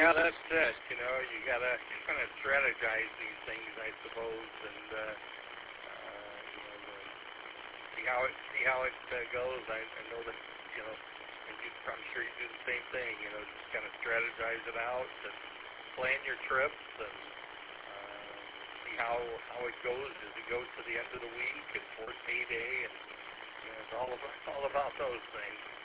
Yeah, that's it. You know, you gotta kind of strategize these things, I suppose, and see how it goes. I know that you know, and I'm sure you do the same thing. You know, just kind of strategize it out and plan your trips and see how it goes as it goes to the end of the week and for payday, and you know, it's all about those things.